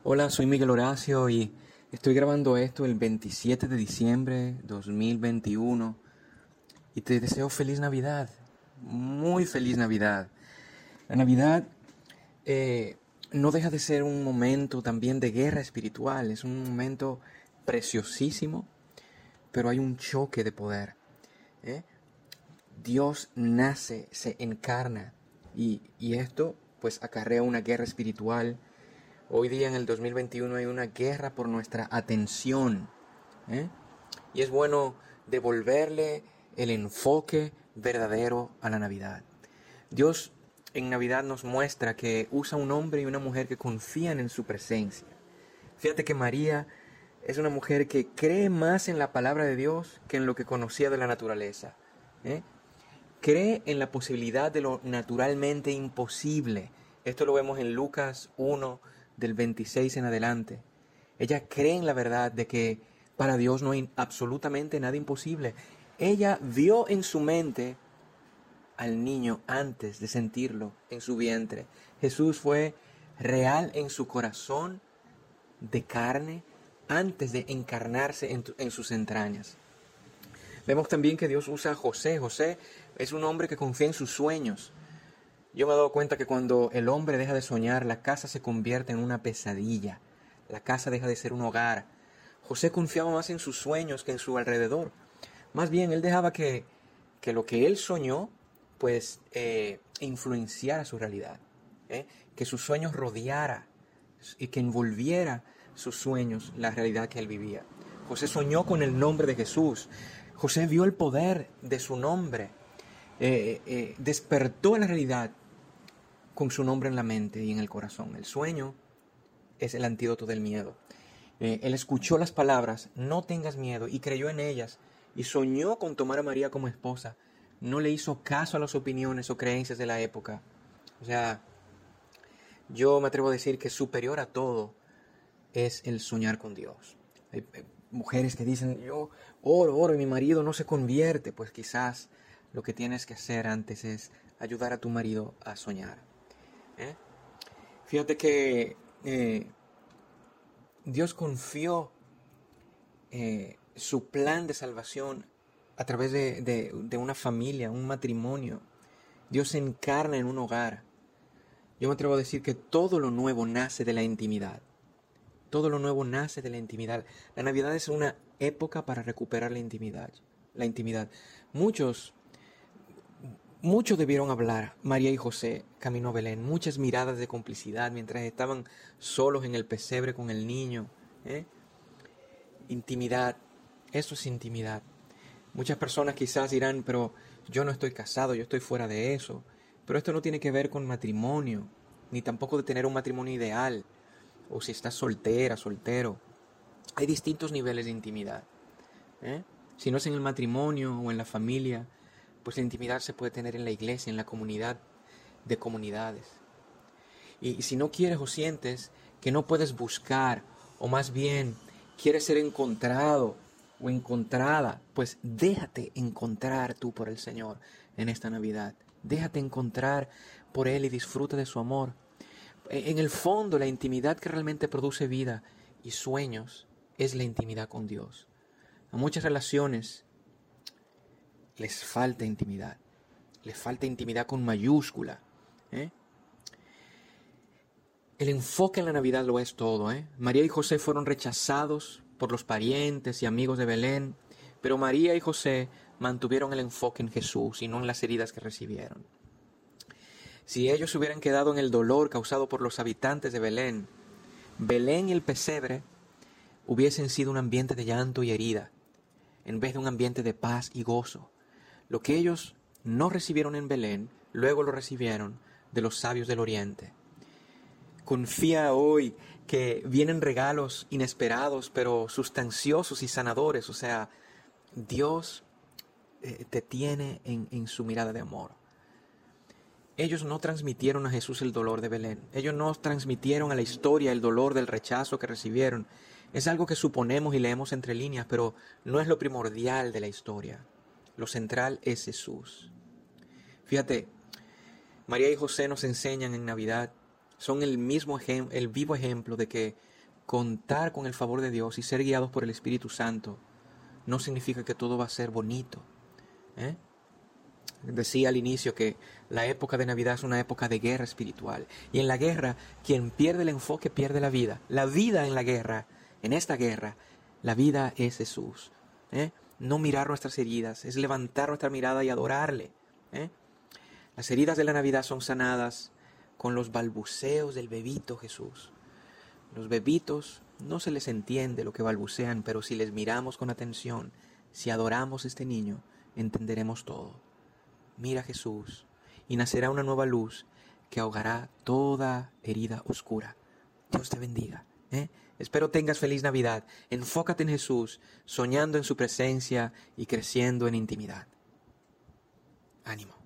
Hola, soy Miguel Horacio y estoy grabando esto el 27 de diciembre 2021 y te deseo feliz Navidad, muy feliz Navidad. La Navidad no deja de ser un momento también de guerra espiritual, es un momento preciosísimo, pero hay un choque de poder. ¿eh? Dios nace, se encarna y esto pues acarrea una guerra espiritual. Hoy día en el 2021 hay una guerra por nuestra atención. ¿eh? Y es bueno devolverle el enfoque verdadero a la Navidad. Dios en Navidad nos muestra que usa un hombre y una mujer que confían en su presencia. Fíjate que María es una mujer que cree más en la palabra de Dios que en lo que conocía de la naturaleza. ¿eh? Cree en la posibilidad de lo naturalmente imposible. Esto lo vemos en Lucas 1, del 26 en adelante. Ella cree en la verdad de que para Dios no hay absolutamente nada imposible. Ella vio en su mente al niño antes de sentirlo en su vientre. Jesús fue real en su corazón de carne antes de encarnarse en sus entrañas. Vemos también que Dios usa a José. José es un hombre que confía en sus sueños. Yo me he dado cuenta que cuando el hombre deja de soñar, la casa se convierte en una pesadilla. La casa deja de ser un hogar. José confiaba más en sus sueños que en su alrededor. Más bien, él dejaba que lo que él soñó, pues, influenciara su realidad. Que sus sueños rodeara y que envolviera sus sueños la realidad que él vivía. José soñó con el nombre de Jesús. José vio el poder de su nombre. Despertó la realidad con su nombre en la mente y en el corazón. El sueño es el antídoto del miedo. Él escuchó las palabras, no tengas miedo, y creyó en ellas, y soñó con tomar a María como esposa. No le hizo caso a las opiniones o creencias de la época. O sea, yo me atrevo a decir que superior a todo es el soñar con Dios. Hay mujeres que dicen, yo oro y mi marido no se convierte. Pues quizás lo que tienes que hacer antes es ayudar a tu marido a soñar. Fíjate que Dios confió su plan de salvación a través de una familia, un matrimonio. Dios se encarna en un hogar. Yo me atrevo a decir que todo lo nuevo nace de la intimidad. Todo lo nuevo nace de la intimidad. La Navidad es una época para recuperar la intimidad. La intimidad. Muchos debieron hablar, María y José, camino a Belén. Muchas miradas de complicidad mientras estaban solos en el pesebre con el niño. Intimidad, eso es intimidad. Muchas personas quizás dirán, pero yo no estoy casado, yo estoy fuera de eso. Pero esto no tiene que ver con matrimonio, ni tampoco de tener un matrimonio ideal, o si estás soltera, soltero. Hay distintos niveles de intimidad. Si no es en el matrimonio o en la familia, pues la intimidad se puede tener en la iglesia, en la comunidad de comunidades. Y si no quieres o sientes que no puedes buscar, o más bien quieres ser encontrado o encontrada, pues déjate encontrar tú por el Señor en esta Navidad. Déjate encontrar por Él y disfruta de su amor. En el fondo, la intimidad que realmente produce vida y sueños es la intimidad con Dios. A muchas relaciones les falta intimidad. Les falta intimidad con mayúscula. El enfoque en la Navidad lo es todo. María y José fueron rechazados por los parientes y amigos de Belén, pero María y José mantuvieron el enfoque en Jesús y no en las heridas que recibieron. Si ellos se hubieran quedado en el dolor causado por los habitantes de Belén, Belén y el pesebre hubiesen sido un ambiente de llanto y herida, en vez de un ambiente de paz y gozo. Lo que ellos no recibieron en Belén, luego lo recibieron de los sabios del Oriente. Confía hoy que vienen regalos inesperados, pero sustanciosos y sanadores. O sea, Dios te tiene en su mirada de amor. Ellos no transmitieron a Jesús el dolor de Belén. Ellos no transmitieron a la historia el dolor del rechazo que recibieron. Es algo que suponemos y leemos entre líneas, pero no es lo primordial de la historia. Lo central es Jesús. Fíjate, María y José nos enseñan en Navidad, son el vivo ejemplo de que contar con el favor de Dios y ser guiados por el Espíritu Santo no significa que todo va a ser bonito. Decía al inicio que la época de Navidad es una época de guerra espiritual. Y en la guerra, quien pierde el enfoque pierde la vida. La vida en la guerra, en esta guerra, la vida es Jesús. No mirar nuestras heridas, es levantar nuestra mirada y adorarle. Las heridas de la Navidad son sanadas con los balbuceos del bebito Jesús. Los bebitos no se les entiende lo que balbucean, pero si les miramos con atención, si adoramos a este niño, entenderemos todo. Mira a Jesús y nacerá una nueva luz que ahogará toda herida oscura. Dios te bendiga. Espero tengas feliz Navidad. Enfócate en Jesús, soñando en su presencia y creciendo en intimidad. Ánimo.